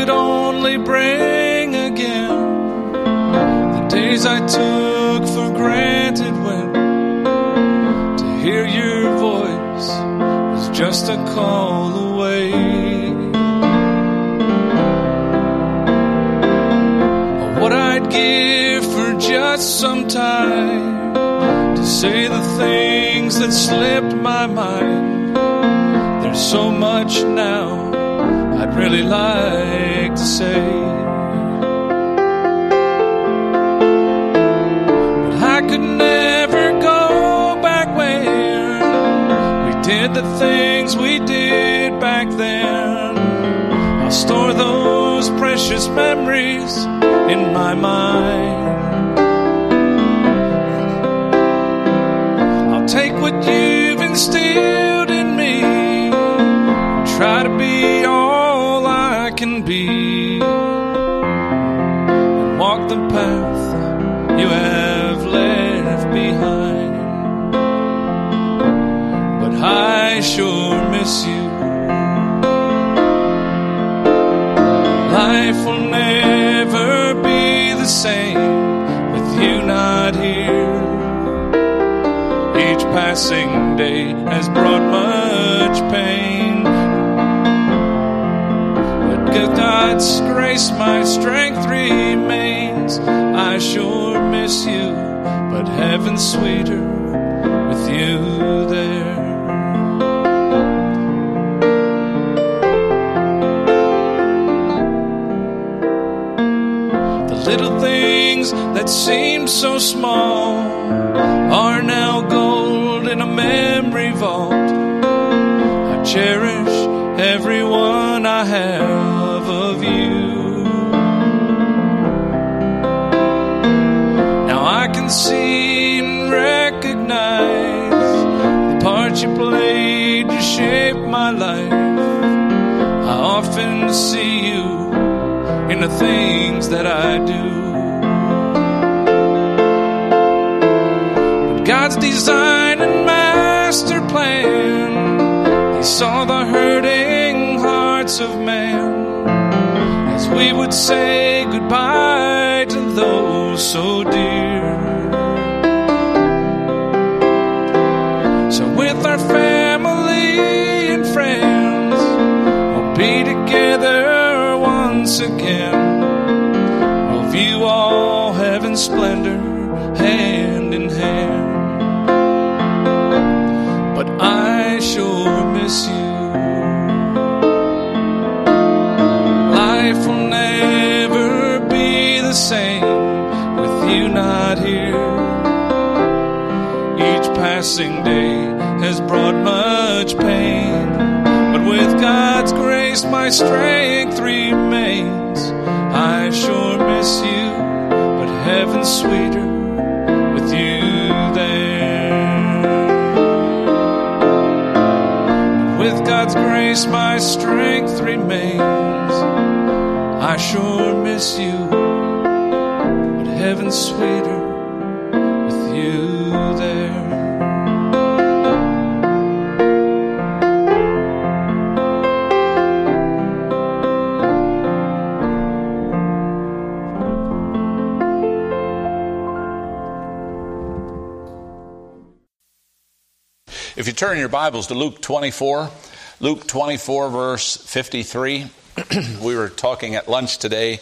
could only bring again the days I took for granted when to hear your voice was just a call away. What I'd give for just some time to say the things that slipped my mind. There's so much now I'd really like to say, but I could never go back when we did the things we did back then. I'll store those precious memories in my mind. I'll take what you've instilled in me, try to be all I can be, and walk the path you have left behind. But I sure miss you. Life will never be the same with you not here. Each passing day has brought much pain, but God's grace my strength remains. I sure miss you, but heaven's sweeter with you there. Little things that seem so small are now gold in a memory vault. I cherish every one I have of you. Now I can see and recognize the part you played to shape my life. I often see you in the things that I do. But God's design and master plan, He saw the hurting hearts of man as we would say goodbye to those so dear. So with our family and friends, we'll be together once again. We'll view all heaven's splendor hand in hand. But I sure miss you. Life will never be the same with you not here. Each passing day has brought much pain, but with God's grace my strength remains. I sure miss you, but heaven's sweeter with you there. But with God's grace my strength remains. I sure miss you, but heaven's sweeter with you there. If you turn your Bibles to Luke 24 verse 53, we were talking at lunch today,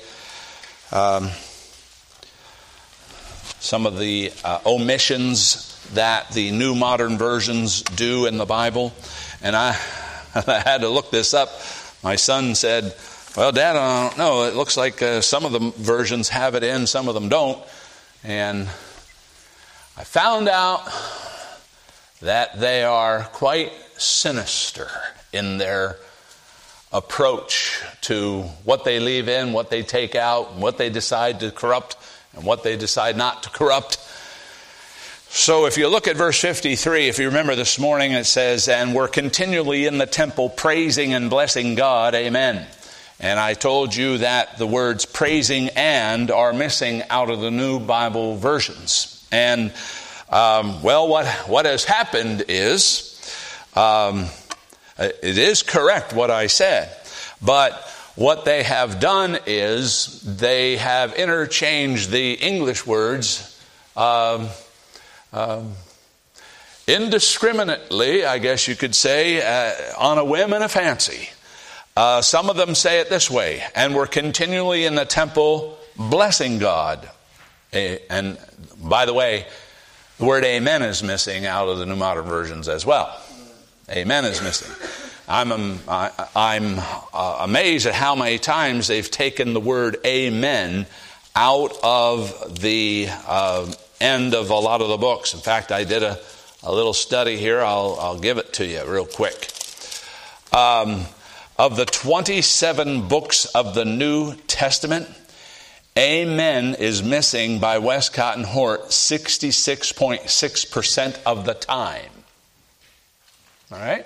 some of the omissions that the New Modern Versions do in the Bible, and I had to look this up. My son said, well, Dad, I don't know, it looks like some of the versions have it in, some of them don't, and I found out that they are quite sinister in their approach to what they leave in, what they take out, and what they decide to corrupt, and what they decide not to corrupt. So if you look at verse 53, if you remember this morning, it says, and we're continually in the temple praising and blessing God, amen. And I told you that the words praising and are missing out of the New Bible versions. And what has happened is, it is correct what I said, but what they have done is they have interchanged the English words indiscriminately, I guess you could say, on a whim and a fancy. Some of them say it this way, and we're continually in the temple blessing God. And by the way, the word amen is missing out of the New Modern Versions as well. Amen is missing. I'm amazed at how many times they've taken the word amen out of the end of a lot of the books. In fact, I did a little study here. I'll give it to you real quick. Of the 27 books of the New Testament, amen is missing by Westcott and Hort 66.6% of the time. All right?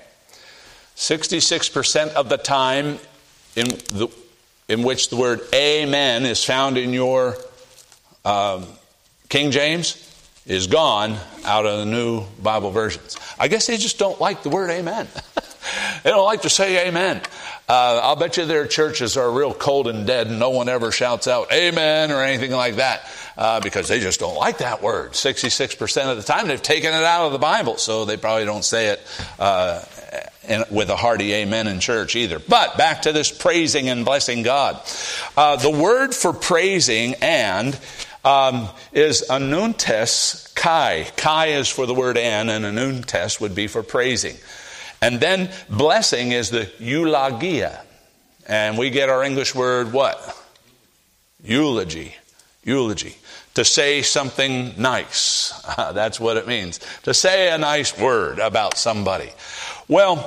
66% of the time in which the word amen is found in your King James is gone out of the New Bible versions. I guess they just don't like the word amen. They don't like to say amen. I'll bet you their churches are real cold and dead and no one ever shouts out amen or anything like that because they just don't like that word. 66% of the time they've taken it out of the Bible, so they probably don't say it with a hearty amen in church either. But back to this praising and blessing God. The word for praising and is anuntes kai. Kai is for the word and anuntes would be for praising. And then blessing is the eulogia. And we get our English word what? Eulogy. Eulogy. To say something nice. That's what it means. To say a nice word about somebody. Well,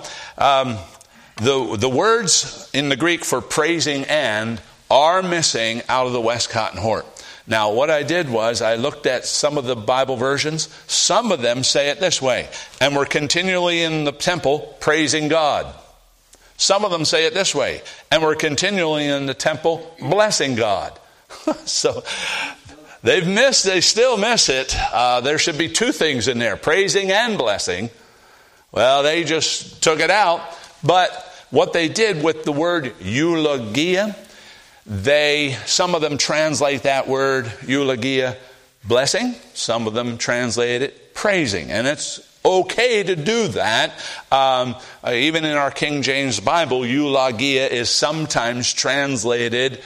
the words in the Greek for praising and are missing out of the Westcott and Hort. Now, what I did was I looked at some of the Bible versions. Some of them say it this way. And we're continually in the temple praising God. Some of them say it this way. And we're continually in the temple blessing God. So they still miss it. There should be two things in there, praising and blessing. Well, they just took it out. But what they did with the word eulogia, some of them translate that word eulogia blessing. Some of them translate it praising. And it's okay to do that. Even in our King James Bible, eulogia is sometimes translated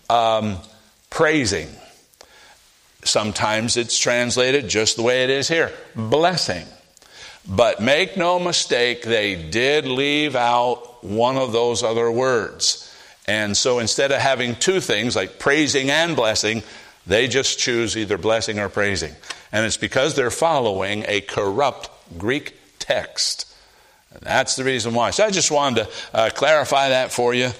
praising. Sometimes it's translated just the way it is here, blessing. But make no mistake, they did leave out one of those other words. And so instead of having two things like praising and blessing, they just choose either blessing or praising. And it's because they're following a corrupt Greek text. And that's the reason why. So I just wanted to clarify that for you.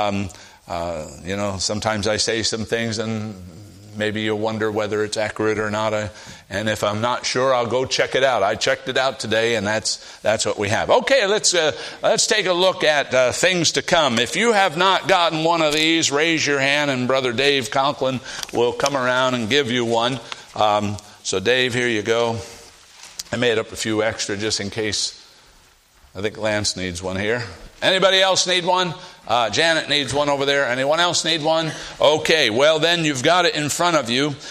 Sometimes I say some things and maybe you'll wonder whether it's accurate or not. And if I'm not sure, I'll go check it out. I checked it out today, and that's what we have. Okay, let's take a look at things to come. If you have not gotten one of these, raise your hand, and Brother Dave Conklin will come around and give you one. So Dave, here you go. I made up a few extra just in case. I think Lance needs one here. Anybody else need one? Janet needs one over there. Anyone else need one? Okay, well then you've got it in front of you.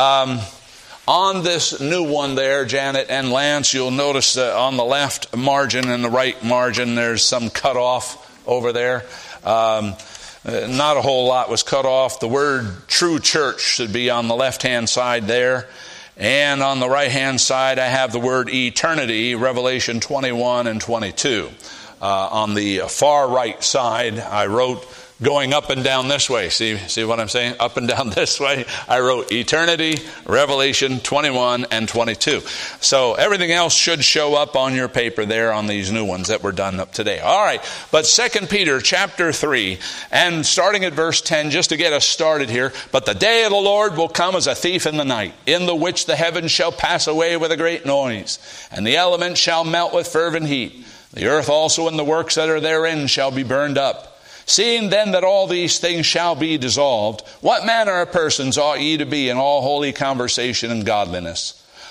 On this new one there, Janet and Lance, you'll notice on the left margin and the right margin there's some cut off over there. Not a whole lot was cut off. The word true church should be on the left-hand side there. And on the right-hand side I have the word eternity, Revelation 21 and 22. On the far right side, I wrote going up and down this way. See what I'm saying? Up and down this way. I wrote eternity, Revelation 21 and 22. So everything else should show up on your paper there on these new ones that were done up today. All right. But 2 Peter chapter 3 and starting at verse 10, just to get us started here. But the day of the Lord will come as a thief in the night, in the which the heavens shall pass away with a great noise, and the elements shall melt with fervent heat. The earth also and the works that are therein shall be burned up. Seeing then that all these things shall be dissolved, what manner of persons ought ye to be in all holy conversation and godliness?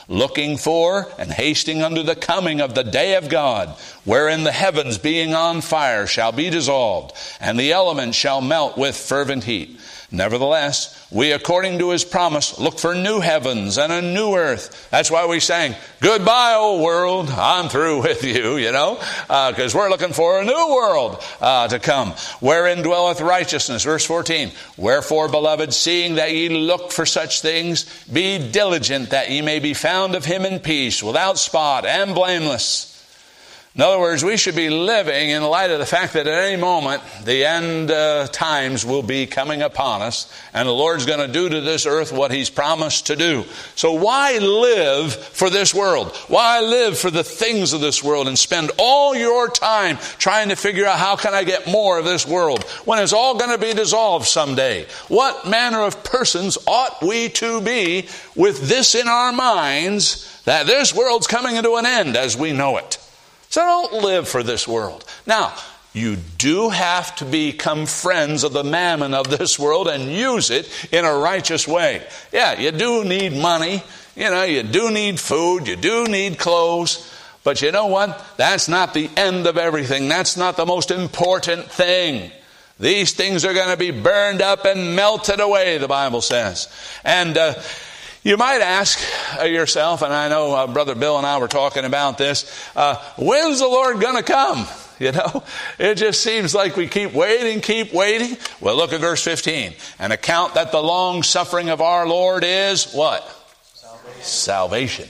looking for and hasting unto the coming of the day of God, wherein the heavens being on fire shall be dissolved, and the elements shall melt with fervent heat. Nevertheless, we, according to his promise, look for new heavens and a new earth. That's why we sang, goodbye, old world, I'm through with you, because we're looking for a new world to come, wherein dwelleth righteousness. Verse 14, wherefore, beloved, seeing that ye look for such things, be diligent that ye may be found of him in peace, without spot and blameless. In other words, we should be living in light of the fact that at any moment the end times will be coming upon us, and the Lord's going to do to this earth what he's promised to do. So why live for this world? Why live for the things of this world and spend all your time trying to figure out how can I get more of this world when it's all going to be dissolved someday? What manner of persons ought we to be with this in our minds, that this world's coming into an end as we know it? So don't live for this world. Now, you do have to become friends of the mammon of this world and use it in a righteous way. Yeah, you do need money. You do need food. You do need clothes. But you know what? That's not the end of everything. That's not the most important thing. These things are going to be burned up and melted away, the Bible says. And you might ask yourself, and I know Brother Bill and I were talking about this, when's the Lord going to come? It just seems like we keep waiting. Well, look at verse 15. And account that the long suffering of our Lord is what? Salvation.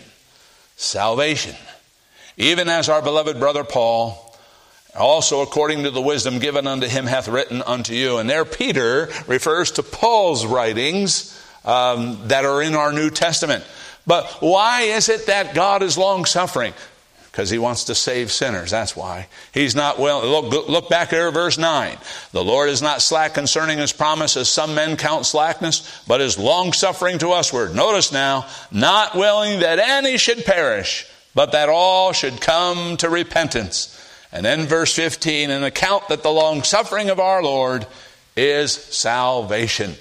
Even as our beloved brother Paul, also according to the wisdom given unto him, hath written unto you. And there Peter refers to Paul's writings that are in our New Testament. But why is it that God is long-suffering? Because he wants to save sinners. That's why. He's not look back there at verse 9. The Lord is not slack concerning his promise, as some men count slackness, but is long-suffering to usward. Notice now, not willing that any should perish, but that all should come to repentance. And then verse 15, and account that the long-suffering of our Lord is salvation.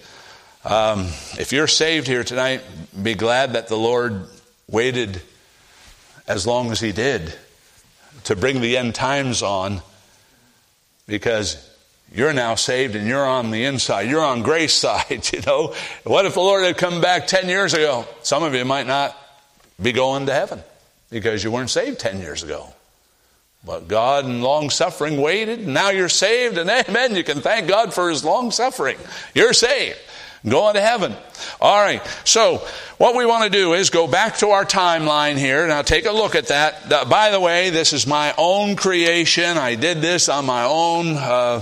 If you're saved here tonight, be glad that the Lord waited as long as he did to bring the end times on, because you're now saved and you're on the inside. You're on grace side, What if the Lord had come back 10 years ago? Some of you might not be going to heaven because you weren't saved 10 years ago. But God in long suffering waited, and now you're saved, and amen, you can thank God for his long suffering. You're saved. Going to heaven. All right. So what we want to do is go back to our timeline here. Now take a look at that. By the way, this is my own creation. I did this on my own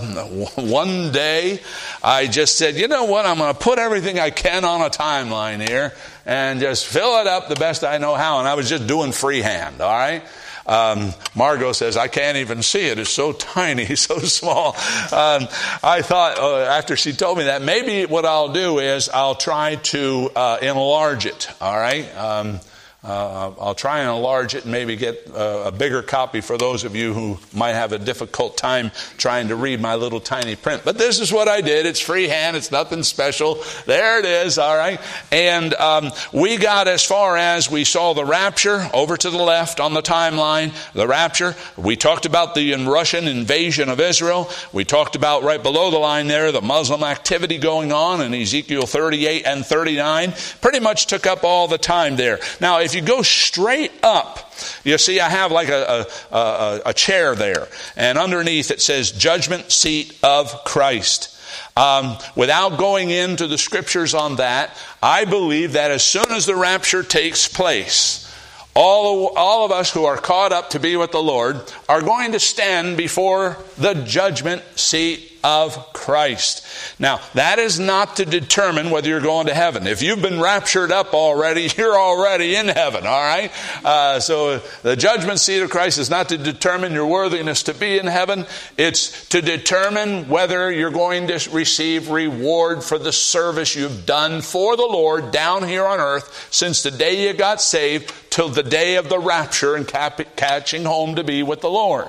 one day. I just said, you know what? I'm going to put everything I can on a timeline here and just fill it up the best I know how. And I was just doing freehand. All right. Margot says, I can't even see it. It's so tiny, so small. I thought, after she told me that, maybe what I'll do is I'll try to enlarge it. All right? I'll try and enlarge it and maybe get a bigger copy for those of you who might have a difficult time trying to read my little tiny print. But this is what I did. It's freehand. It's nothing special. There it is. All right. And we got as far as we saw the rapture over to the left on the timeline. The rapture. We talked about the Russian invasion of Israel. We talked about right below the line there the Muslim activity going on in Ezekiel 38 and 39. Pretty much took up all the time there. Now, if you go straight up, you see I have like a chair there, and underneath it says Judgment Seat of Christ. Without going into the scriptures on that, I believe that as soon as the rapture takes place, all of us who are caught up to be with the Lord are going to stand before the judgment seat of Christ. Now, that is not to determine whether you're going to heaven. If you've been raptured up already, you're already in heaven, all right? So the judgment seat of Christ is not to determine your worthiness to be in heaven. It's to determine whether you're going to receive reward for the service you've done for the Lord down here on earth since the day you got saved till the day of the rapture and catching home to be with the Lord.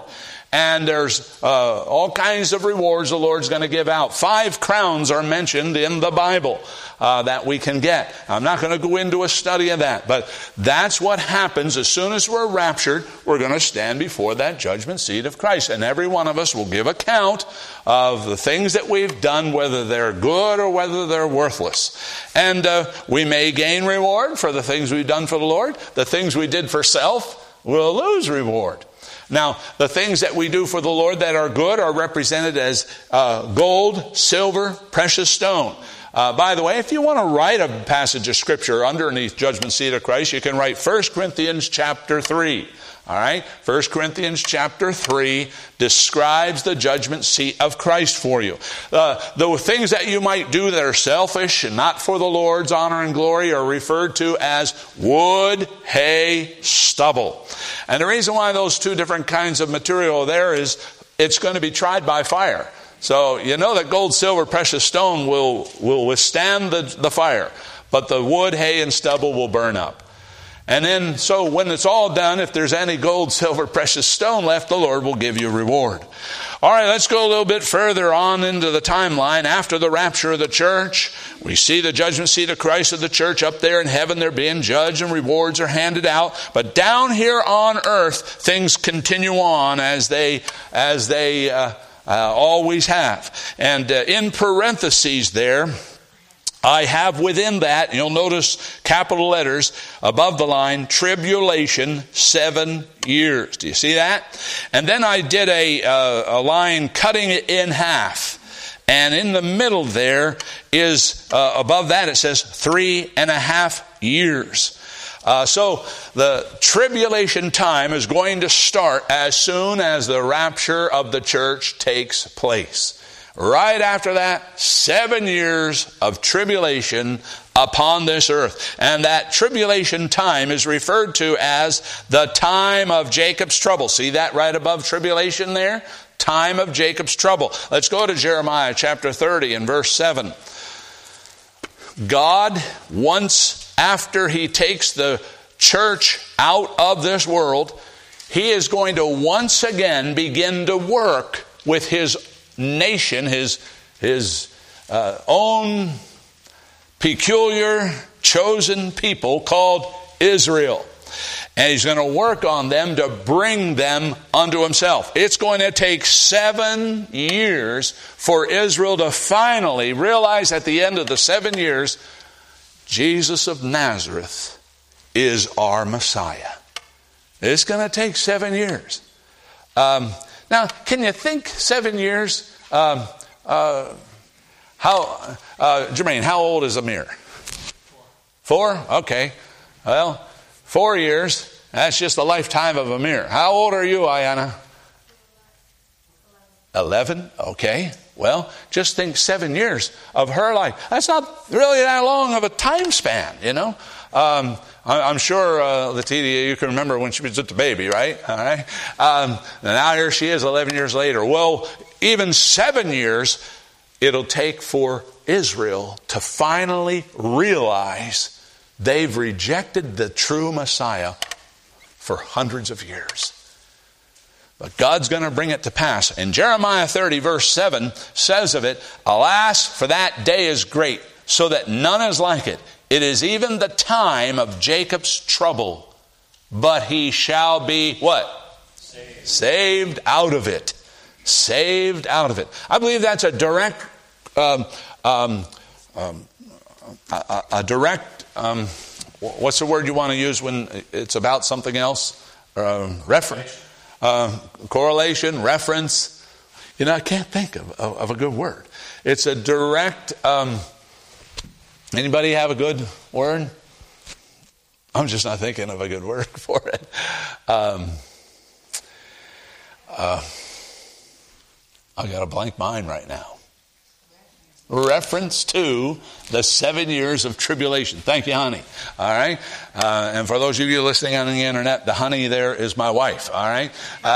And there's all kinds of rewards the Lord's going to give out. 5 crowns are mentioned in the Bible that we can get. I'm not going to go into a study of that, but that's what happens as soon as we're raptured. We're going to stand before that judgment seat of Christ, and every one of us will give account of the things that we've done, whether they're good or whether they're worthless. And we may gain reward for the things we've done for the Lord. The things we did for self, we'll lose reward. Now, the things that we do for the Lord that are good are represented as gold, silver, precious stone. By the way, if you want to write a passage of Scripture underneath judgment seat of Christ, you can write 1 Corinthians chapter 3. All right? 1 Corinthians chapter 3 describes the judgment seat of Christ for you. The things that you might do that are selfish and not for the Lord's honor and glory are referred to as wood, hay, stubble. And the reason why those 2 different kinds of material are there is it's going to be tried by fire. So you know that gold, silver, precious stone will withstand the fire, but the wood, hay, and stubble will burn up. And then, so when it's all done, if there's any gold, silver, precious stone left, the Lord will give you a reward. All right, let's go a little bit further on into the timeline. After the rapture of the church, we see the judgment seat of Christ of the church up there in heaven. They're being judged and rewards are handed out. But down here on earth, things continue on as they always have. And in parentheses there, I have within that, you'll notice capital letters above the line, tribulation 7 years. Do you see that? And then I did a line cutting it in half. And in the middle there is, above that it says 3.5 years. So the tribulation time is going to start as soon as the rapture of the church takes place. Right after that, 7 years of tribulation upon this earth. And that tribulation time is referred to as the time of Jacob's trouble. See that right above tribulation there? Time of Jacob's trouble. Let's go to Jeremiah chapter 30 and verse 7. God, once after he takes the church out of this world, he is going to once again begin to work with his nation, his own peculiar chosen people called Israel. And he's going to work on them to bring them unto himself. It's going to take 7 years for Israel to finally realize at the end of the 7 years, Jesus of Nazareth is our Messiah. It's going to take 7 years. Now, can you think 7 years? Jermaine, how old is Amir? 4? Okay. Well, 4 years. That's just the lifetime of Amir. How old are you, Ayana? 11? Okay. Well, just think 7 years of her life. That's not really that long of a time span, you know. I'm sure, Letitia, you can remember when she was just a baby, right? All right. And now here she is 11 years later. Well, even 7 years it'll take for Israel to finally realize they've rejected the true Messiah for hundreds of years. But God's going to bring it to pass. And Jeremiah 30 verse 7 says of it, alas, for that day is great, so that none is like it. It is even the time of Jacob's trouble, but he shall be what? Saved out of it. Saved out of it. I believe that's a direct, what's the word you want to use when it's about something else? Reference. Correlation, reference. You know, I can't think of a good word. It's a direct, anybody have a good word? I'm just not thinking of a good word for it. I got a blank mind right now. Reference to the 7 years of tribulation. Thank you, honey. All right. And for those of you listening on the internet, the honey there is my wife. All right.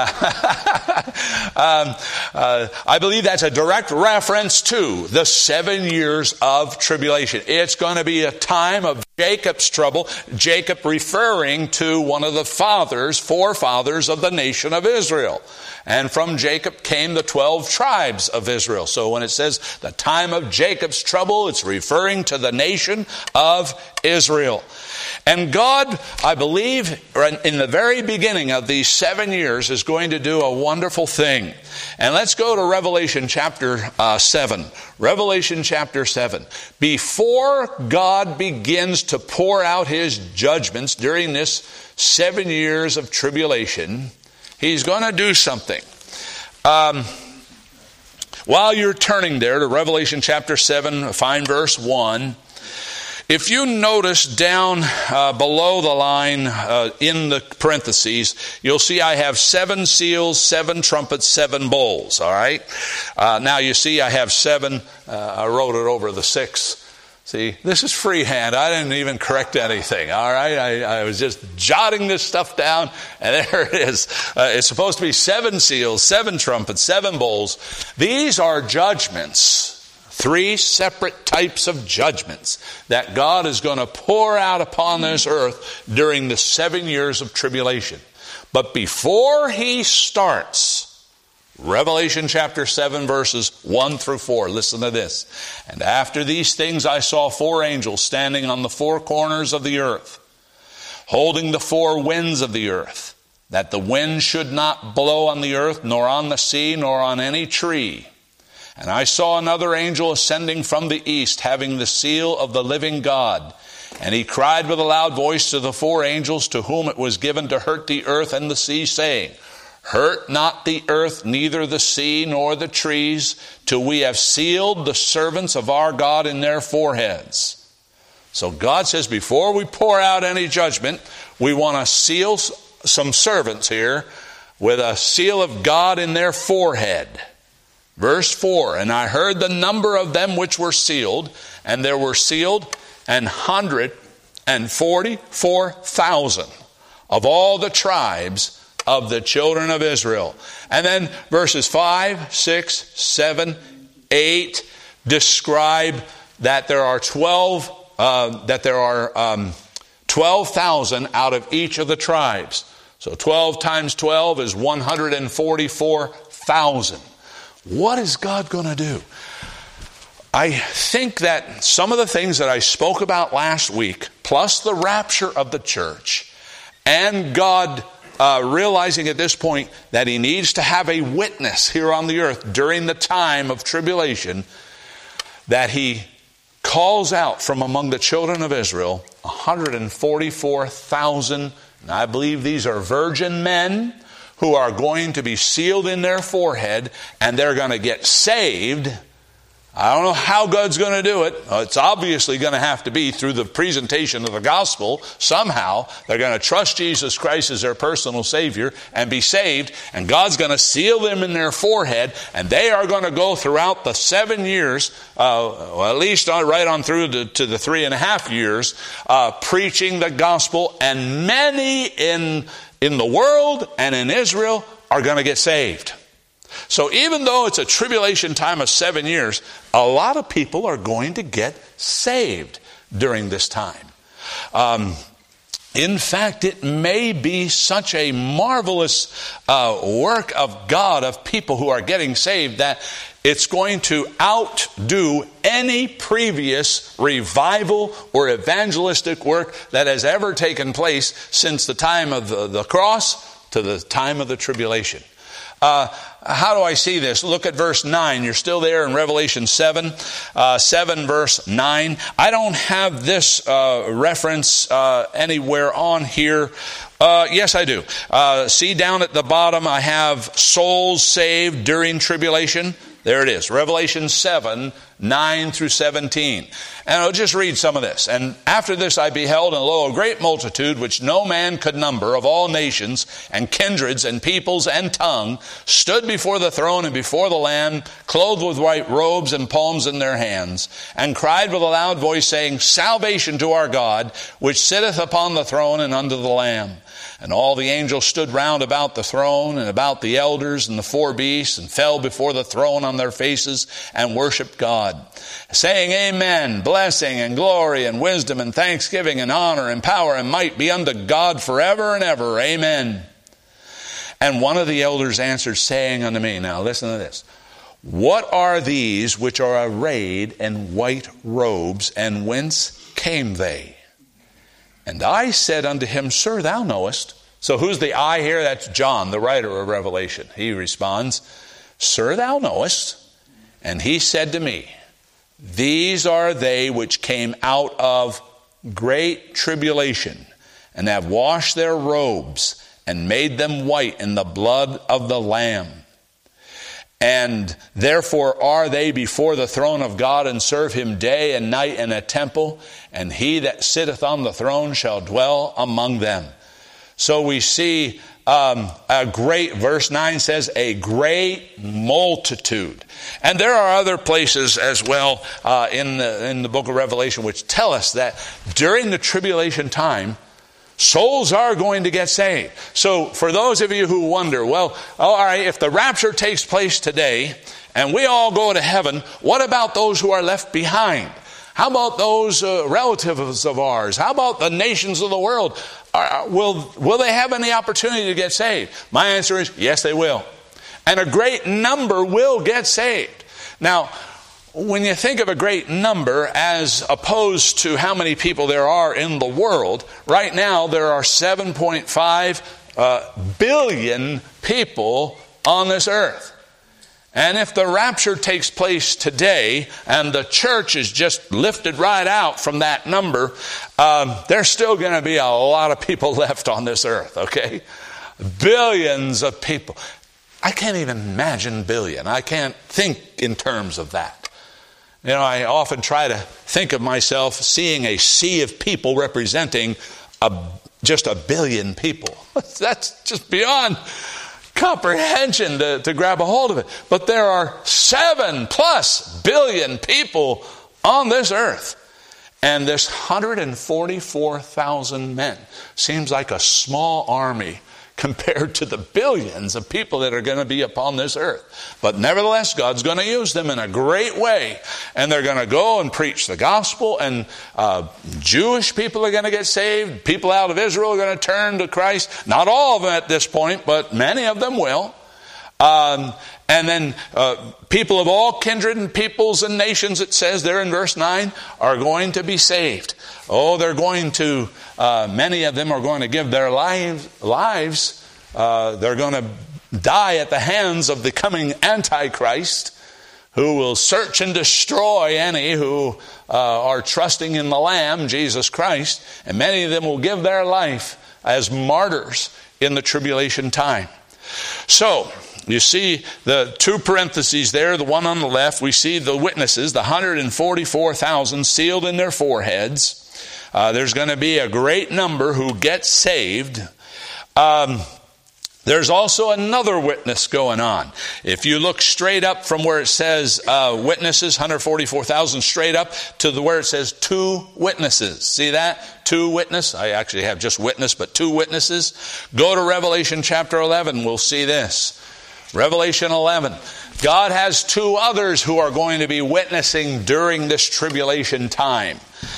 I believe that's a direct reference to the 7 years of tribulation. It's going to be a time of Jacob's trouble. Jacob referring to one of the forefathers of the nation of Israel. And from Jacob came the 12 tribes of Israel. So when it says the time of Jacob's trouble, it's referring to the nation of Israel. And God, I believe, in the very beginning of these 7 years is going to do a wonderful thing. And let's go to Revelation chapter 7. Revelation chapter 7. Before God begins to pour out his judgments during this 7 years of tribulation, he's going to do something. While you're turning there to Revelation chapter 7, find verse 1. If you notice down below the line in the parentheses, you'll see I have 7 seals, 7 trumpets, 7 bowls, all right? Now you see I have 7, I wrote it over the 6. See, this is freehand. I didn't even correct anything, all right? I was just jotting this stuff down, and there it is. It's supposed to be 7 seals, 7 trumpets, 7 bowls. These are judgments. 3 separate types of judgments that God is going to pour out upon this earth during the 7 years of tribulation. But before he starts, Revelation chapter 7 verses 1 through 4, listen to this. And after these things I saw 4 angels standing on the 4 corners of the earth, holding the 4 winds of the earth, that the wind should not blow on the earth, nor on the sea, nor on any tree. And I saw another angel ascending from the east, having the seal of the living God. And he cried with a loud voice to the 4 angels to whom it was given to hurt the earth and the sea, saying, Hurt not the earth, neither the sea, nor the trees, till we have sealed the servants of our God in their foreheads. So God says, before we pour out any judgment, we want to seal some servants here with a seal of God in their forehead. Verse 4, and I heard the number of them which were sealed, and there were sealed 144,000 of all the tribes of the children of Israel. And then verses 5, 6, 7, 8 describe that there are 12,000 out of each of the tribes. So 12 times 12 is 144,000. What is God going to do? I think that some of the things that I spoke about last week, plus the rapture of the church, and God realizing at this point that he needs to have a witness here on the earth during the time of tribulation, that he calls out from among the children of Israel 144,000, and I believe these are virgin men, who are going to be sealed in their forehead, and they're going to get saved. I don't know how God's going to do it. It's obviously going to have to be through the presentation of the gospel. Somehow, they're going to trust Jesus Christ as their personal Savior and be saved, and God's going to seal them in their forehead, and they are going to go throughout the 7 years, at least right on through to the 3.5 years, preaching the gospel, and many in the world and in Israel are going to get saved. So even though it's a tribulation time of 7 years, a lot of people are going to get saved during this time. In fact, it may be such a marvelous work of God, of people who are getting saved, that it's going to outdo any previous revival or evangelistic work that has ever taken place since the time of the cross to the time of the tribulation. How do I see this? Look at verse 9. You're still there in Revelation 7. 7 verse 9. I don't have this reference anywhere on here. Yes, I do. See down at the bottom, I have souls saved during tribulation. There it is. Revelation 7, 9 through 17. And I'll just read some of this. And after this I beheld, and lo, a great multitude, which no man could number, of all nations and kindreds and peoples and tongue, stood before the throne and before the Lamb, clothed with white robes and palms in their hands, and cried with a loud voice, saying, Salvation to our God, which sitteth upon the throne and unto the Lamb. And all the angels stood round about the throne and about the elders and the 4 beasts, and fell before the throne on their faces and worshipped God, saying, Amen, blessing and glory and wisdom and thanksgiving and honor and power and might be unto God forever and ever. Amen. And one of the elders answered, saying unto me, now listen to this, what are these which are arrayed in white robes, and whence came they? And I said unto him, Sir, thou knowest. So who's the I here? That's John, the writer of Revelation. He responds, Sir, thou knowest. And he said to me, these are they which came out of great tribulation, and have washed their robes, and made them white in the blood of the Lamb. And therefore are they before the throne of God, and serve him day and night in a temple, and he that sitteth on the throne shall dwell among them. So we see a great, verse 9 says, a great multitude. And there are other places as well in the book of Revelation which tell us that during the tribulation time, souls are going to get saved. So for those of you who wonder, well, all right, if the rapture takes place today and we all go to heaven, what about those who are left behind? How about those relatives of ours? How about the nations of the world? Will they have any opportunity to get saved? My answer is yes, they will. And a great number will get saved. Now, when you think of a great number as opposed to how many people there are in the world, right now there are 7.5 billion people on this earth. And if the rapture takes place today and the church is just lifted right out from that number, there's still going to be a lot of people left on this earth, okay? Billions of people. I can't even imagine billion. I can't think in terms of that. You know, I often try to think of myself seeing a sea of people representing just a billion people. That's just beyond comprehension to grab a hold of it. But there are 7+ billion people on this earth. And this 144,000 men seems like a small army compared to the billions of people that are going to be upon this earth. But nevertheless, God's going to use them in a great way. And they're going to go and preach the gospel. And Jewish people are going to get saved. People out of Israel are going to turn to Christ. Not all of them at this point, but many of them will. And then people of all kindred and peoples and nations, it says there in verse 9, are going to be saved. Oh, they're going to, many of them are going to give their lives. They're going to die at the hands of the coming Antichrist, who will search and destroy any who are trusting in the Lamb, Jesus Christ. And many of them will give their life as martyrs in the tribulation time. So, you see the two parentheses there, the one on the left, we see the witnesses, the 144,000 sealed in their foreheads. There's going to be a great number who get saved. There's also another witness going on. If you look straight up from where it says witnesses, 144,000, straight up to where it says two witnesses. See that? Two witnesses. I actually have just witness, but two witnesses. Go to Revelation chapter 11. We'll see this. Revelation 11. God has two others who are going to be witnessing during this tribulation time.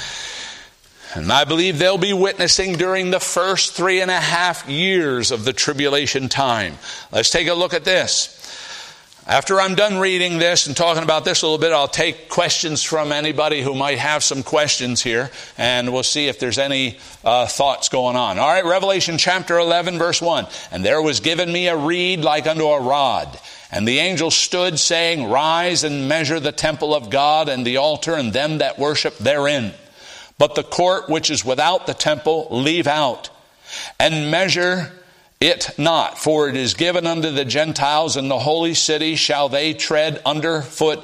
And I believe they'll be witnessing during the first 3.5 years of the tribulation time. Let's take a look at this. After I'm done reading this and talking about this a little bit, I'll take questions from anybody who might have some questions here, and we'll see if there's any thoughts going on. All right, Revelation chapter 11, verse 1. And there was given me a reed like unto a rod. And the angel stood, saying, Rise and measure the temple of God and the altar and them that worship therein. But the court which is without the temple leave out, and measure it not, for it is given unto the Gentiles, in the holy city shall they tread under foot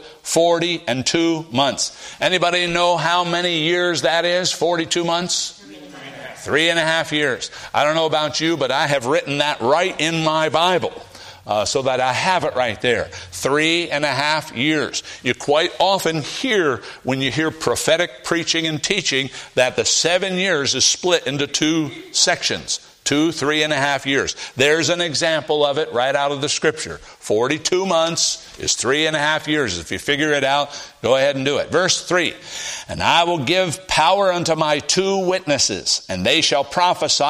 42 months. Anybody know how many years that is? 42 months? 3.5 years. I don't know about you, but I have written that right in my Bible. So that I have it right there. 3.5 years. You quite often hear, when you hear prophetic preaching and teaching, that the 7 years is split into two sections. 3.5 years. There's an example of it right out of the Scripture. 42 months is 3.5 years. If you figure it out, go ahead and do it. Verse 3, and I will give power unto my 2 witnesses, and they shall prophesy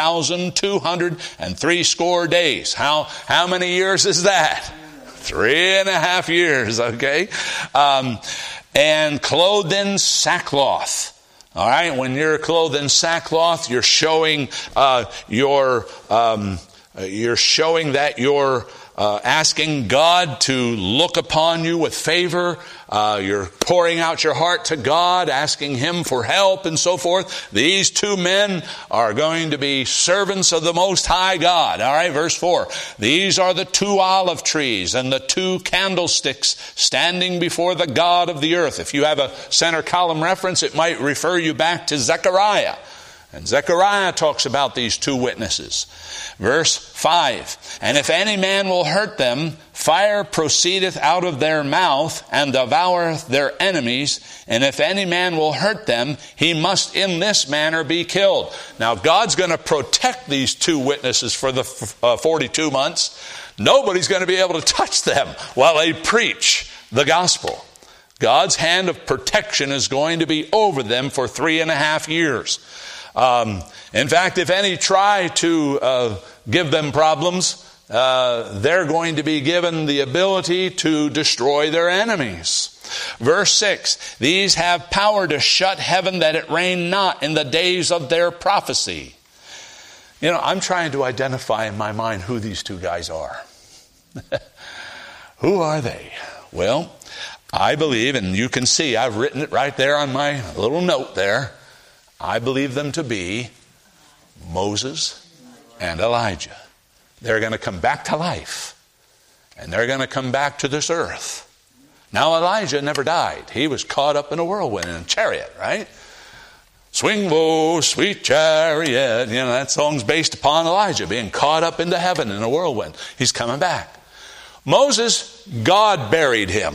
1,260 days. How many years is that? 3.5 years, okay? And clothed in sackcloth. All right, when you're clothed in sackcloth, you're showing you're showing that you're asking God to look upon you with favor. You're pouring out your heart to God, asking Him for help and so forth. These 2 men are going to be servants of the Most High God. All right, verse 4. These are the 2 olive trees and the 2 candlesticks standing before the God of the earth. If you have a center column reference, it might refer you back to Zechariah. And Zechariah talks about these 2 witnesses. Verse 5, and if any man will hurt them, fire proceedeth out of their mouth and devoureth their enemies. And if any man will hurt them, he must in this manner be killed. Now God's going to protect these 2 witnesses for the 42 months. Nobody's going to be able to touch them while they preach the gospel. God's hand of protection is going to be over them for 3.5 years. In fact, if any try to give them problems, they're going to be given the ability to destroy their enemies. Verse 6, these have power to shut heaven that it rain not in the days of their prophecy. You know, I'm trying to identify in my mind who these 2 guys are. Who are they? Well, I believe, and you can see, I've written it right there on my little note there. I believe them to be Moses and Elijah. They're going to come back to life. And they're going to come back to this earth. Now Elijah never died. He was caught up in a whirlwind in a chariot, right? Swing low, sweet chariot. You know, that song's based upon Elijah being caught up into heaven in a whirlwind. He's coming back. Moses, God buried him.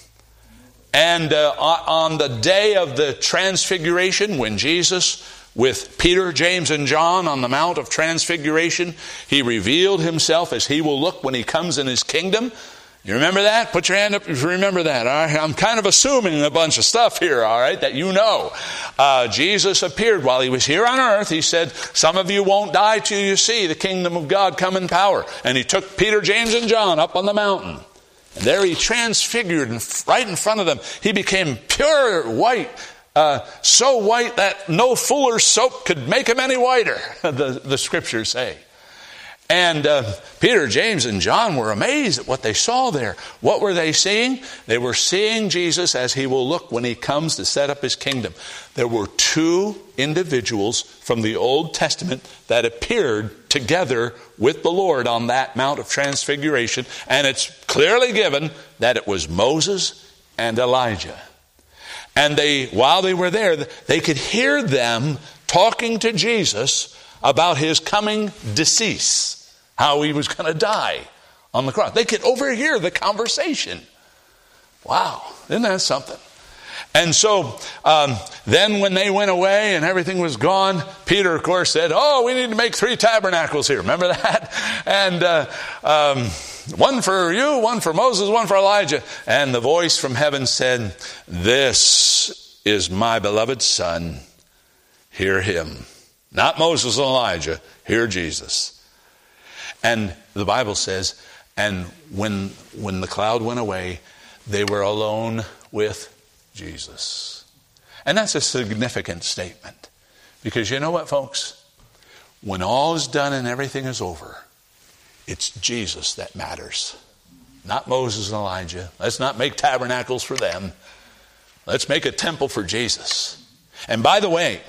And on the day of the transfiguration, when Jesus, with Peter, James, and John on the Mount of Transfiguration, He revealed Himself as He will look when He comes in His kingdom. You remember that? Put your hand up if you remember that. All right? I'm kind of assuming a bunch of stuff here, all right, that you know. Jesus appeared while He was here on earth. He said, some of you won't die till you see the kingdom of God come in power. And He took Peter, James, and John up on the mountain. And there He transfigured, and right in front of them, He became pure white, so white that no fuller's soap could make Him any whiter, the Scriptures say. And Peter, James, and John were amazed at what they saw there. What were they seeing? They were seeing Jesus as He will look when He comes to set up His kingdom. There were 2 individuals from the Old Testament that appeared together with the Lord on that Mount of Transfiguration. And it's clearly given that it was Moses and Elijah. And while they were there, they could hear them talking to Jesus about His coming decease. How He was going to die on the cross. They could overhear the conversation. Wow, isn't that something? And so then when they went away and everything was gone, Peter, of course, said, we need to make 3 tabernacles here. Remember that? And one for you, one for Moses, one for Elijah. And the voice from heaven said, this is my beloved Son. Hear Him. Not Moses and Elijah. Hear Jesus. And the Bible says, and when the cloud went away, they were alone with Jesus. And that's a significant statement. Because you know what, folks? When all is done and everything is over, it's Jesus that matters. Not Moses and Elijah. Let's not make tabernacles for them. Let's make a temple for Jesus. And by the way,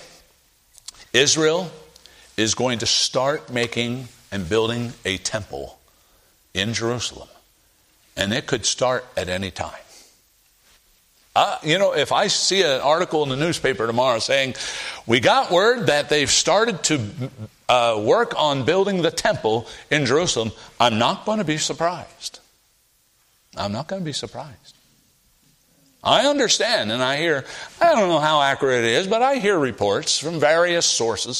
Israel is going to start making and building a temple in Jerusalem. And it could start at any time. If I see an article in the newspaper tomorrow saying, we got word that they've started to work on building the temple in Jerusalem, I'm not going to be surprised. I'm not going to be surprised. I understand and I hear, I don't know how accurate it is, but I hear reports from various sources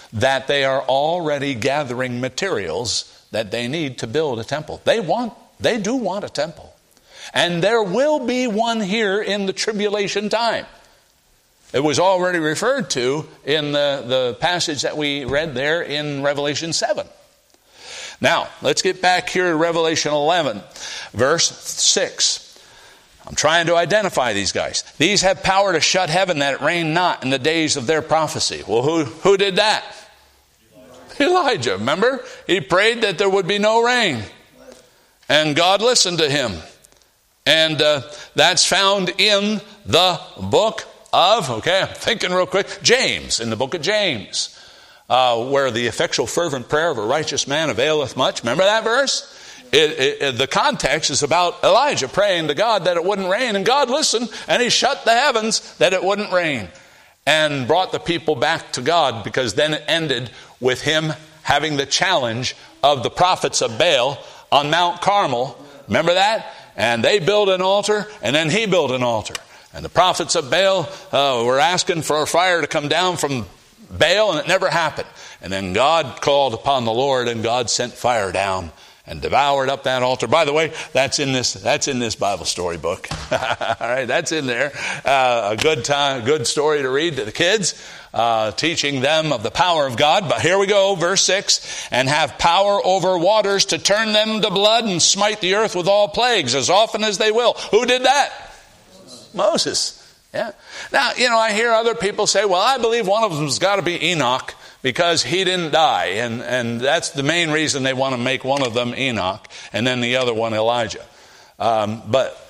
that they are already gathering materials that they need to build a temple. They do want a temple. And there will be one here in the tribulation time. It was already referred to in the passage that we read there in Revelation 7. Now, let's get back here to Revelation 11, verse 6. I'm trying to identify these guys. These have power to shut heaven that it rain not in the days of their prophecy. Well, who did that? Elijah. Remember? He prayed that there would be no rain. And God listened to him. And that's found in the book of, I'm thinking real quick, James, in the book of James, where the effectual fervent prayer of a righteous man availeth much. Remember that verse? The context is about Elijah praying to God that it wouldn't rain, and God listened, and he shut the heavens that it wouldn't rain, and brought the people back to God, because then it ended with him having the challenge of the prophets of Baal on Mount Carmel. Remember that? And they built an altar, and then he built an altar. And the prophets of Baal were asking for a fire to come down from Baal, and it never happened. And then God called upon the Lord, and God sent fire down and devoured up that altar. By the way, that's in this Bible story book. All right, that's in there. A good story to read to the kids, teaching them of the power of God. But here we go, verse 6, and have power over waters to turn them to blood and smite the earth with all plagues as often as they will. Who did that? Moses. Yeah. Now, I hear other people say, well, I believe one of them's got to be Enoch, because he didn't die. And that's the main reason they want to make one of them Enoch and then the other one Elijah. But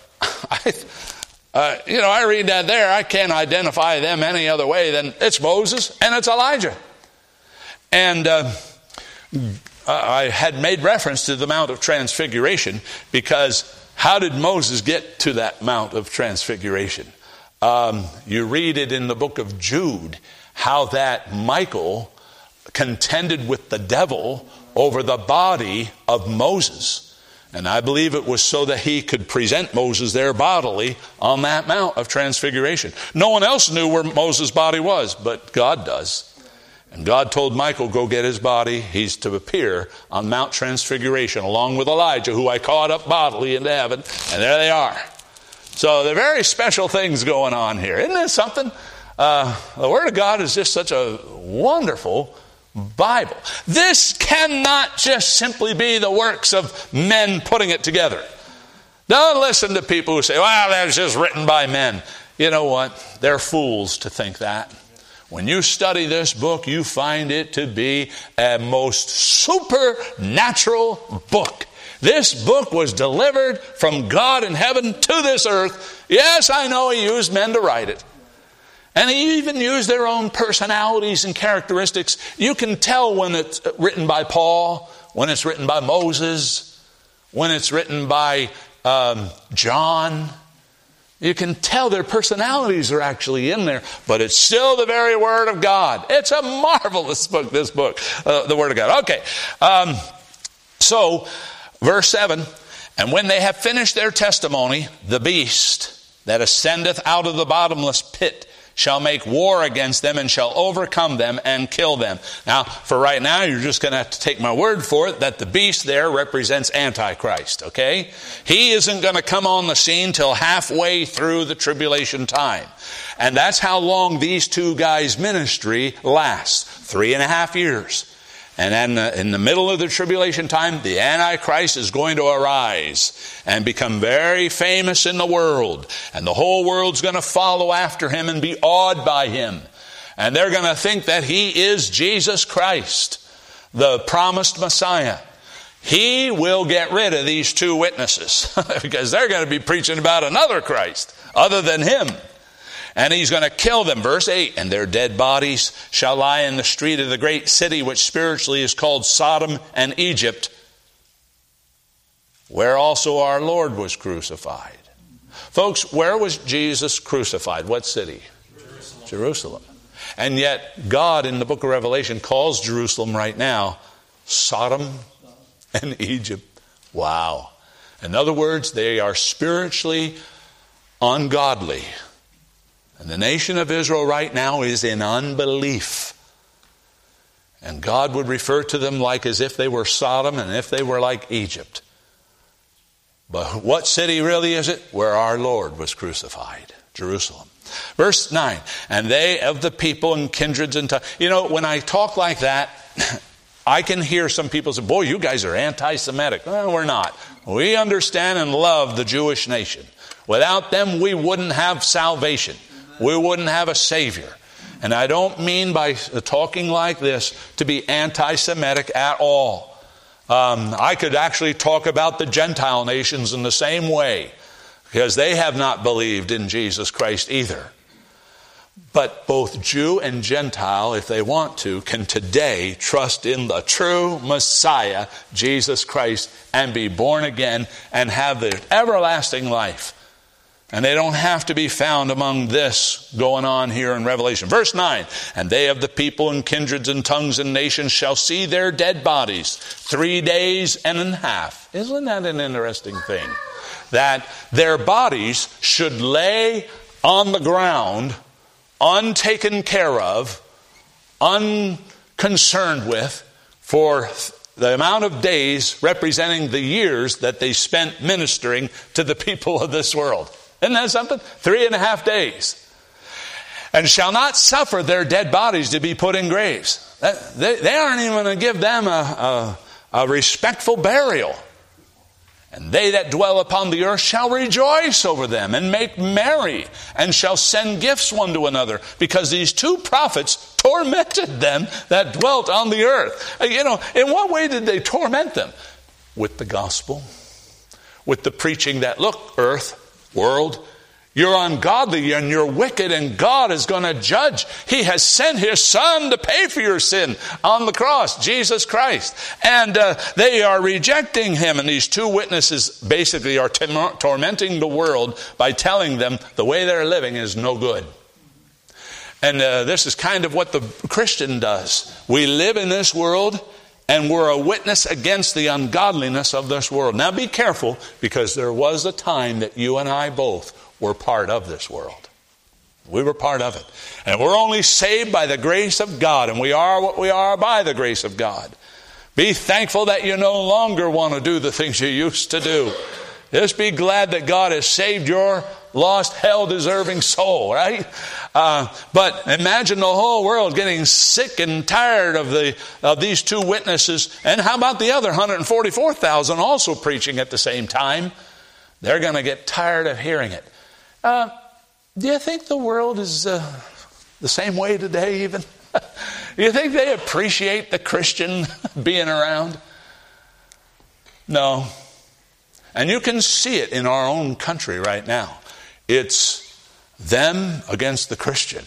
I read that there. I can't identify them any other way than it's Moses and it's Elijah. And I had made reference to the Mount of Transfiguration, because how did Moses get to that Mount of Transfiguration? You read it in the book of Jude, how that Michael contended with the devil over the body of Moses. And I believe it was so that he could present Moses there bodily on that Mount of Transfiguration. No one else knew where Moses' body was, but God does. And God told Michael, go get his body. He's to appear on Mount Transfiguration along with Elijah, who I caught up bodily into heaven. And there they are. So there are very special things going on here. Isn't this something? The Word of God is just such a wonderful Bible. This cannot just simply be the works of men putting it together. Don't listen to people who say, well, that's just written by men. You know what? They're fools to think that. When you study this book, you find it to be a most supernatural book. This book was delivered from God in heaven to this earth. Yes, I know he used men to write it. And he even used their own personalities and characteristics. You can tell when it's written by Paul, when it's written by Moses, when it's written by John. You can tell their personalities are actually in there, but it's still the very Word of God. It's a marvelous book, this book, the Word of God. Okay, so verse 7, and when they have finished their testimony, the beast that ascendeth out of the bottomless pit shall make war against them and shall overcome them and kill them. Now, for right now, you're just going to have to take my word for it that the beast there represents Antichrist, okay? He isn't going to come on the scene till halfway through the tribulation time. And that's how long these two guys' ministry lasts, 3.5 years. And then in the middle of the tribulation time, the Antichrist is going to arise and become very famous in the world. And the whole world's going to follow after him and be awed by him. And they're going to think that he is Jesus Christ, the promised Messiah. He will get rid of these two witnesses because they're going to be preaching about another Christ other than him. And he's going to kill them. Verse 8, and their dead bodies shall lie in the street of the great city, which spiritually is called Sodom and Egypt, where also our Lord was crucified. Folks, where was Jesus crucified? What city? Jerusalem. And yet God in the book of Revelation calls Jerusalem right now Sodom and Egypt. Wow. In other words, they are spiritually ungodly. And the nation of Israel right now is in unbelief. And God would refer to them like as if they were Sodom and if they were like Egypt. But what city really is it? Where our Lord was crucified. Jerusalem. Verse 9, and they of the people and kindreds and tongues. You know, when I talk like that, I can hear some people say, boy, you guys are anti-Semitic. Well, we're not. We understand and love the Jewish nation. Without them, we wouldn't have salvation. We wouldn't have a Savior. And I don't mean by talking like this to be anti-Semitic at all. I could actually talk about the Gentile nations in the same way, because they have not believed in Jesus Christ either. But both Jew and Gentile, if they want to, can today trust in the true Messiah, Jesus Christ, and be born again and have the everlasting life. And they don't have to be found among this going on here in Revelation. Verse 9, and they of the people and kindreds and tongues and nations shall see their dead bodies 3 days and a half. Isn't that an interesting thing? That their bodies should lay on the ground, untaken care of, unconcerned with, for the amount of days representing the years that they spent ministering to the people of this world. Isn't that something? 3.5 days. And shall not suffer their dead bodies to be put in graves. They aren't even going to give them a respectful burial. And they that dwell upon the earth shall rejoice over them and make merry and shall send gifts one to another, because these two prophets tormented them that dwelt on the earth. You know, in what way did they torment them? With the gospel, with the preaching that, look, earth, world, you're ungodly and you're wicked and God is going to judge. He has sent His Son to pay for your sin on the cross, Jesus Christ. And they are rejecting Him. And these two witnesses basically are tormenting the world by telling them the way they're living is no good. And this is kind of what the Christian does. We live in this world and we're a witness against the ungodliness of this world. Now be careful, because there was a time that you and I both were part of this world. We were part of it. And we're only saved by the grace of God. And we are what we are by the grace of God. Be thankful that you no longer want to do the things you used to do. Just be glad that God has saved your lost, hell-deserving soul, right? But imagine the whole world getting sick and tired of these two witnesses. And how about the other 144,000 also preaching at the same time? They're going to get tired of hearing it. Do you think the world is the same way today even? Do you think they appreciate the Christian being around? No. And you can see it in our own country right now. It's them against the Christian.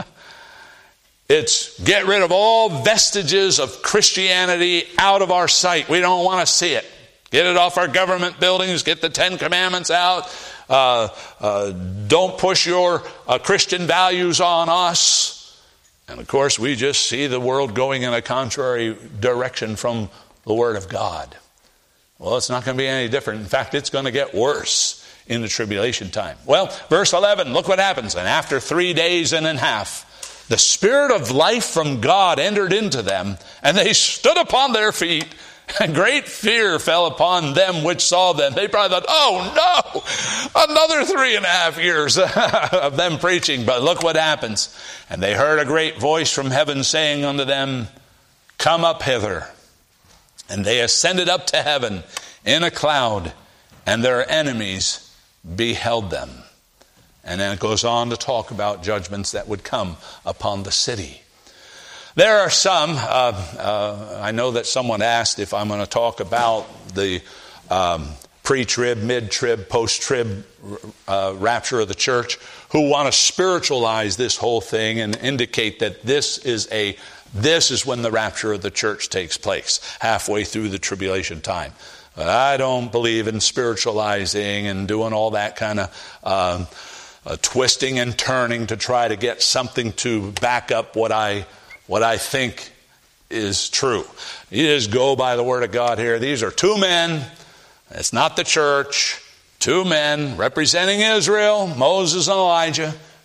It's get rid of all vestiges of Christianity out of our sight. We don't want to see it. Get it off our government buildings. Get the 10 Commandments out. Don't push your Christian values on us. And of course, we just see the world going in a contrary direction from the Word of God. Well, it's not going to be any different. In fact, it's going to get worse in the tribulation time. Well, verse 11, look what happens. And after 3 days and a half, the Spirit of life from God entered into them, and they stood upon their feet, and great fear fell upon them which saw them. They probably thought, oh no, another 3.5 years of them preaching. But look what happens. And they heard a great voice from heaven saying unto them, come up hither. And they ascended up to heaven in a cloud, and their enemies beheld them. And then it goes on to talk about judgments that would come upon the city. There are some, I know that someone asked if I'm going to talk about the pre-trib, mid-trib, post-trib rapture of the church, who want to spiritualize this whole thing and indicate that this is when the rapture of the church takes place, halfway through the tribulation time. But I don't believe in spiritualizing and doing all that kind of twisting and turning to try to get something to back up what I think is true. You just go by the Word of God here. These are two men. It's not the church. Two men representing Israel, Moses and Elijah.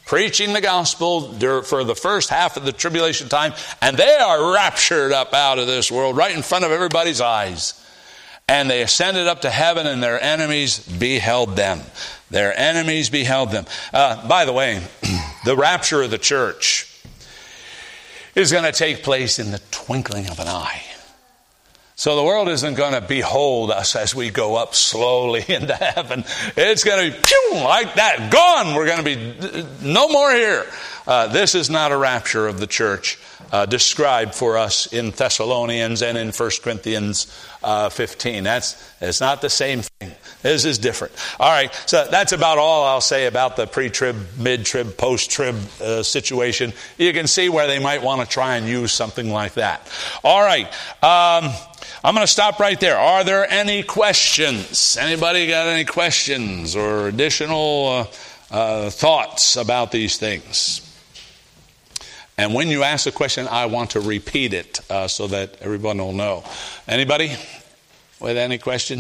preaching the gospel for the first half of the tribulation time, and they are raptured up out of this world right in front of everybody's eyes. And they ascended up to heaven, and their enemies beheld them. Their enemies beheld them. By the way, the rapture of the church is going to take place in the twinkling of an eye. So the world isn't going to behold us as we go up slowly into heaven. It's going to be pew, like that, gone. We're going to be no more here. This is not a rapture of the church described for us in Thessalonians and in 1 Corinthians 15. It's not the same thing. This is different. All right, so that's about all I'll say about the pre-trib, mid-trib, post-trib situation. You can see where they might want to try and use something like that. All right, I'm going to stop right there. Are there any questions? Anybody got any questions or additional thoughts about these things? And when you ask a question, I want to repeat it so that everyone will know. Anybody with any question?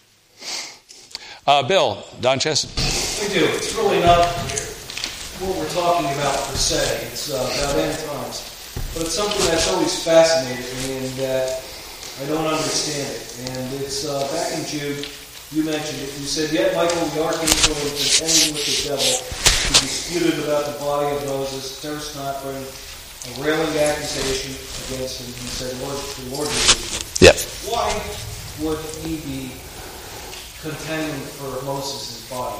Bill, Donchess? We do. It's really not what we're talking about per se. It's about end times. But it's something that's always fascinated me and that I don't understand it. And it's back in Jude, you mentioned it. You said, yet Michael the archangel was contending with the devil. He disputed about the body of Moses, durst not bring a railing accusation against him. He said, the Lord is Yep. Why would he be contending for Moses' body?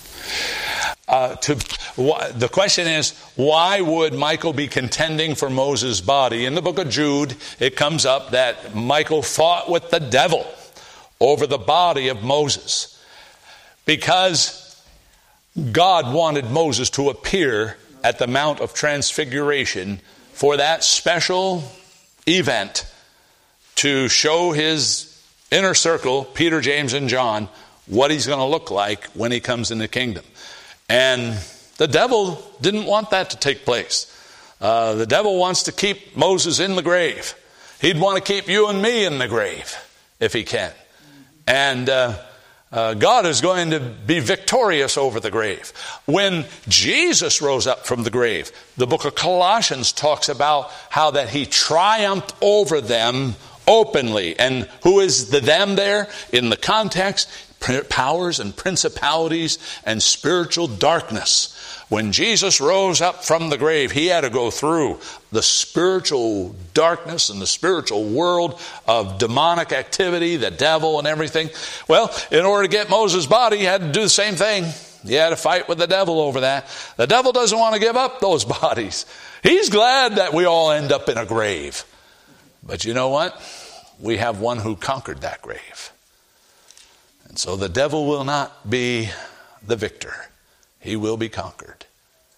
The question is, why would Michael be contending for Moses' body? In the book of Jude, it comes up that Michael fought with the devil over the body of Moses because God wanted Moses to appear at the Mount of Transfiguration for that special event to show his inner circle, Peter, James, and John, what he's going to look like when he comes in the kingdom. And the devil didn't want that to take place. The devil wants to keep Moses in the grave. He'd want to keep you and me in the grave if he can. And God is going to be victorious over the grave. When Jesus rose up from the grave, the book of Colossians talks about how that he triumphed over them openly. And who is the them there? In the context, powers and principalities and spiritual darkness. When Jesus rose up from the grave, he had to go through the spiritual darkness and the spiritual world of demonic activity, the devil and everything. Well, in order to get Moses' body, he had to do the same thing. He had to fight with the devil over that. The devil doesn't want to give up those bodies. He's glad that we all end up in a grave. But you know what? We have one who conquered that grave. And so the devil will not be the victor. He will be conquered.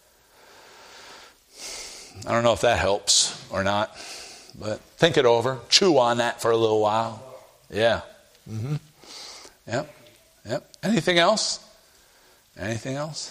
I don't know if that helps or not, but think it over. Chew on that for a little while. Yeah. Mm-hmm. Yep. Yep. Anything else? Anything else?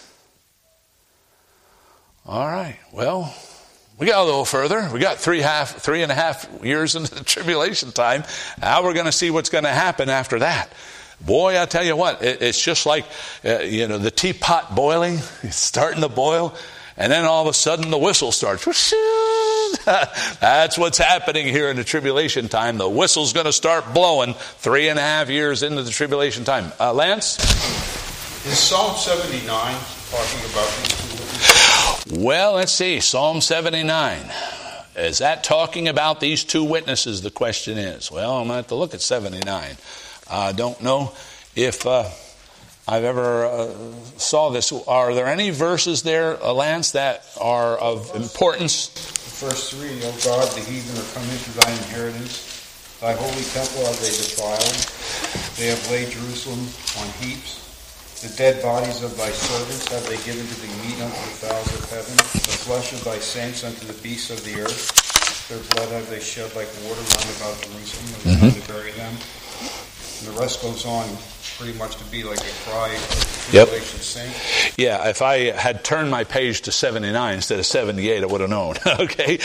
All right. Well, we got a little further. We got 3.5 years into the tribulation time. Now we're going to see what's going to happen after that. Boy, I tell you what, it's just like, the teapot boiling. It's starting to boil. And then all of a sudden the whistle starts. That's what's happening here in the tribulation time. The whistle's going to start blowing 3.5 years into the tribulation time. Lance? Is Psalm 79 talking about these two witnesses? Well, let's see. Psalm 79. Is that talking about these two witnesses, the question is? Well, I'm going to have to look at 79. I don't know if I've ever saw this. Are there any verses there, Lance, that are of importance? The first three, O God, the heathen are come into thine inheritance. Thy holy temple have they defiled. They have laid Jerusalem on heaps. The dead bodies of thy servants have they given to be meat unto the fowls of heaven. The flesh of thy saints unto the beasts of the earth. Their blood have they shed like water round about Jerusalem, and they bury them. And the rest goes on pretty much to be like a cry of the tribulation saint. Yeah, if I had turned my page to 79 instead of 78, I would have known. Okay,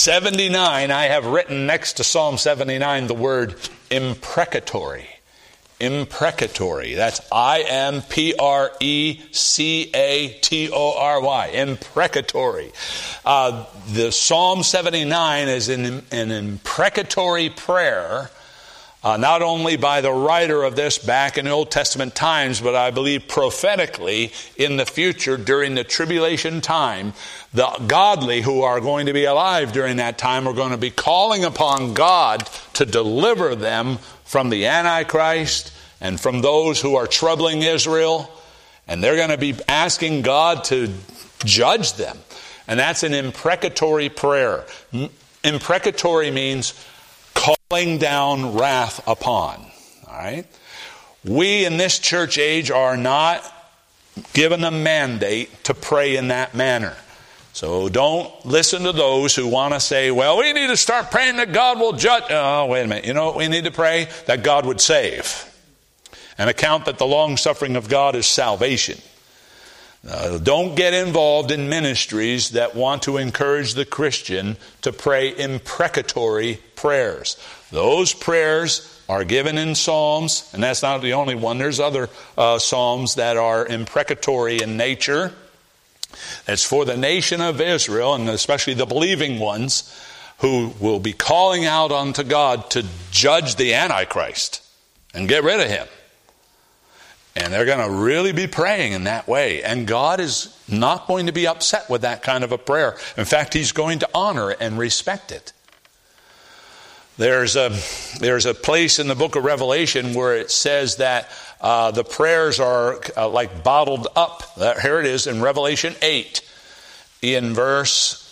79, I have written next to Psalm 79 the word imprecatory. Imprecatory. That's Imprecatori. Imprecatory. The Psalm 79 is an imprecatory prayer, not only by the writer of this back in Old Testament times, but I believe prophetically in the future during the tribulation time, the godly who are going to be alive during that time are going to be calling upon God to deliver them from the Antichrist and from those who are troubling Israel. And they're going to be asking God to judge them. And that's an imprecatory prayer. Imprecatory means calling down wrath upon. All right? We in this church age are not given a mandate to pray in that manner. So don't listen to those who want to say, well, we need to start praying that God will judge. Oh, wait a minute. You know what we need to pray? That God would save. And account that the long suffering of God is salvation. Don't get involved in ministries that want to encourage the Christian to pray imprecatory prayers. Those prayers are given in Psalms, and that's not the only one. There's other Psalms that are imprecatory in nature. That's for the nation of Israel, and especially the believing ones who will be calling out unto God to judge the Antichrist and get rid of him. And they're going to really be praying in that way. And God is not going to be upset with that kind of a prayer. In fact, He's going to honor it and respect it. There's a place in the book of Revelation where it says that the prayers are like bottled up. Here it is in Revelation 8 in verse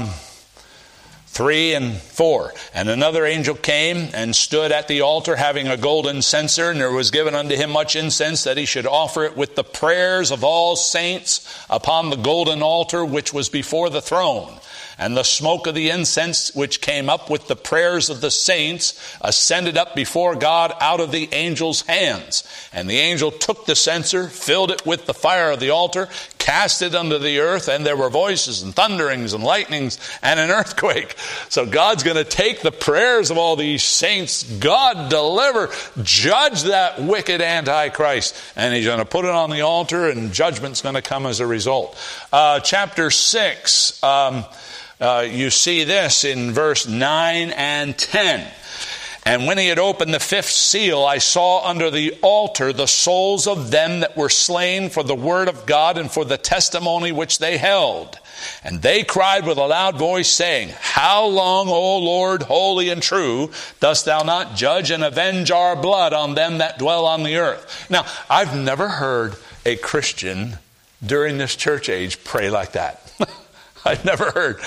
3 and 4. And another angel came and stood at the altar having a golden censer, and there was given unto him much incense that he should offer it with the prayers of all saints upon the golden altar which was before the throne. And the smoke of the incense which came up with the prayers of the saints ascended up before God out of the angel's hands. And the angel took the censer, filled it with the fire of the altar, cast it unto the earth, and there were voices and thunderings and lightnings and an earthquake. So God's going to take the prayers of all these saints, God deliver, judge that wicked Antichrist, and He's going to put it on the altar, and judgment's going to come as a result. Chapter 6, you see this in verse 9 and 10. And when he had opened the fifth seal, I saw under the altar the souls of them that were slain for the word of God and for the testimony which they held. And they cried with a loud voice, saying, How long, O Lord, holy and true, dost thou not judge and avenge our blood on them that dwell on the earth? Now, I've never heard a Christian during this church age pray like that. I've never heard.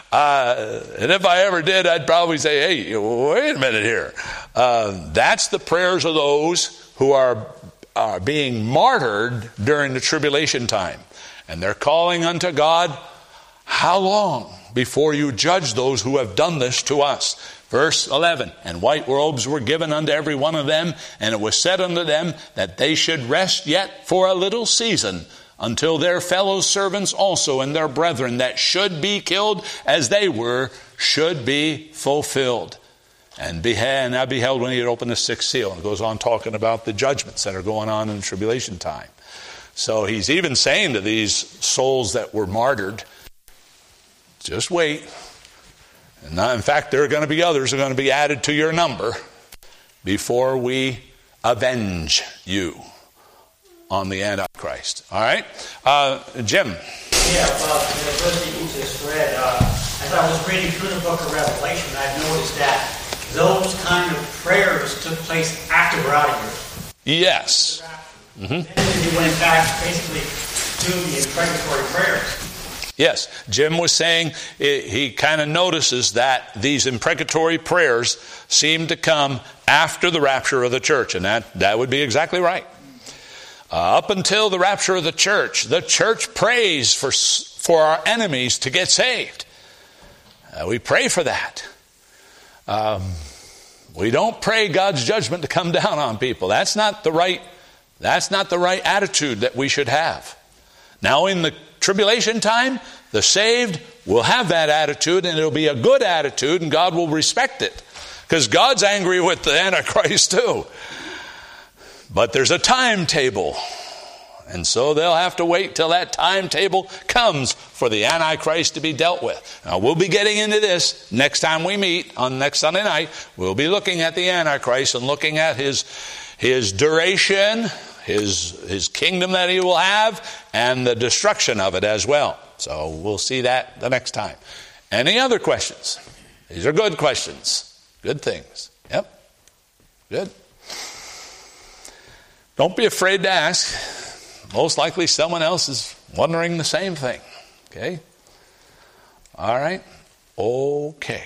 And if I ever did, I'd probably say, hey, wait a minute here. That's the prayers of those who are being martyred during the tribulation time. And they're calling unto God, how long before you judge those who have done this to us? Verse 11, and white robes were given unto every one of them, and it was said unto them that they should rest yet for a little season, until their fellow servants also and their brethren that should be killed as they were should be fulfilled. And I beheld when he had opened the sixth seal. And it goes on talking about the judgments that are going on in the tribulation time. So he's even saying to these souls that were martyred, just wait. And in fact, there are going to be others who are going to be added to your number before we avenge you on the Antichrist. All right? Jim. Yeah, well, the verse that you just read, as I was reading through the book of Revelation, I've noticed that those kind of prayers took place after we're out of here. Yes. Mm-hmm. Then he went back basically to the imprecatory prayers. Yes. Jim was saying he kind of notices that these imprecatory prayers seem to come after the rapture of the church, and that would be exactly right. Up until the rapture of the church prays for our enemies to get saved. We pray for that. We don't pray God's judgment to come down on people. That's not the right attitude that we should have. Now in the tribulation time, the saved will have that attitude, and it'll be a good attitude, and God will respect it. Because God's angry with the Antichrist too. But there's a timetable. And so they'll have to wait till that timetable comes for the Antichrist to be dealt with. Now, we'll be getting into this next time we meet on next Sunday night. We'll be looking at the Antichrist and looking at his duration, his kingdom that he will have, and the destruction of it as well. So we'll see that the next time. Any other questions? These are good questions. Good things. Yep. Good. Don't be afraid to ask. Most likely someone else is wondering the same thing. Okay? All right? Okay.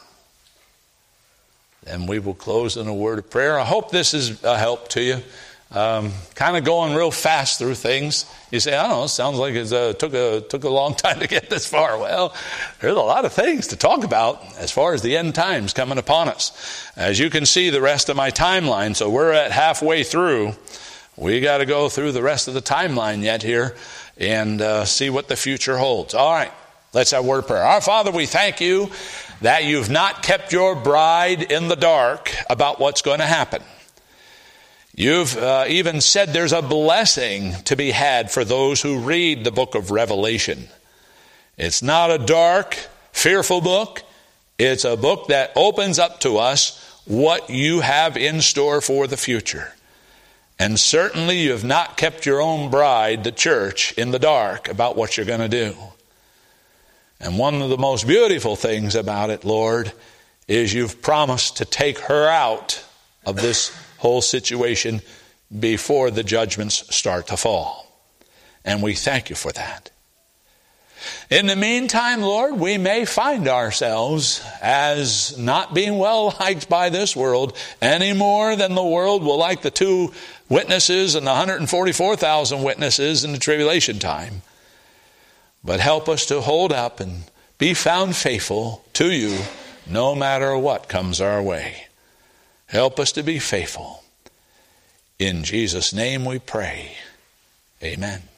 Then we will close in a word of prayer. I hope this is a help to you. Kind of going real fast through things. You say, I don't know, it sounds like it took a long time to get this far. Well, there's a lot of things to talk about as far as the end times coming upon us. As you can see the rest of my timeline, so we're at halfway through. We got to go through the rest of the timeline yet here and see what the future holds. All right, let's have a word of prayer. Our Father, we thank you that you've not kept your bride in the dark about what's going to happen. You've even said there's a blessing to be had for those who read the book of Revelation. It's not a dark, fearful book. It's a book that opens up to us what you have in store for the future. And certainly you have not kept your own bride, the church, in the dark about what you're going to do. And one of the most beautiful things about it, Lord, is you've promised to take her out of this whole situation before the judgments start to fall. And we thank you for that. In the meantime, Lord, we may find ourselves as not being well liked by this world any more than the world will like the 2 witnesses and the 144,000 witnesses in the tribulation time. But help us to hold up and be found faithful to you no matter what comes our way. Help us to be faithful. In Jesus' name we pray. Amen.